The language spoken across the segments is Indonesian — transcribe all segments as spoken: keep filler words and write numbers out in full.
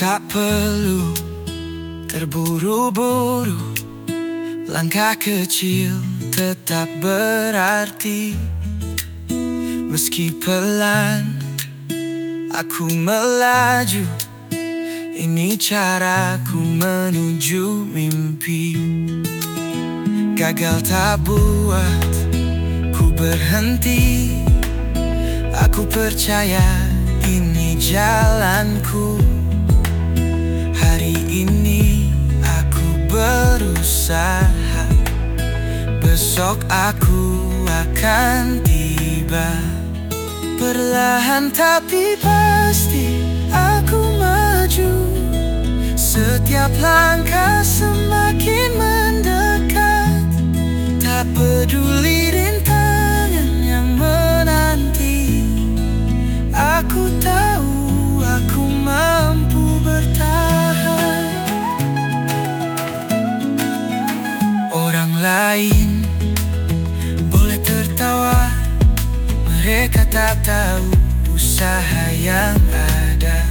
Tak perlu terburu-buru, langkah kecil tetap berarti. Meski pelan aku melaju, ini caraku menuju mimpi. Gagal tak buat ku berhenti, aku percaya ini jalanku. Hari ini aku berusaha, besok aku akan tiba. Perlahan tapi pasti aku maju, setiap langkah semakin mendekat. Tak peduli rintangan yang menanti, aku tahu aku mampu bertahan. Orang lain boleh tertawa, mereka tak tahu usaha yang ada.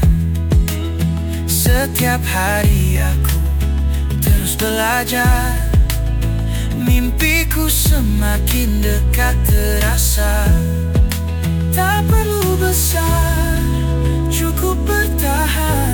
Setiap hari aku terus belajar, mimpiku semakin dekat terasa. Tak perlu besar, cukup bertahan.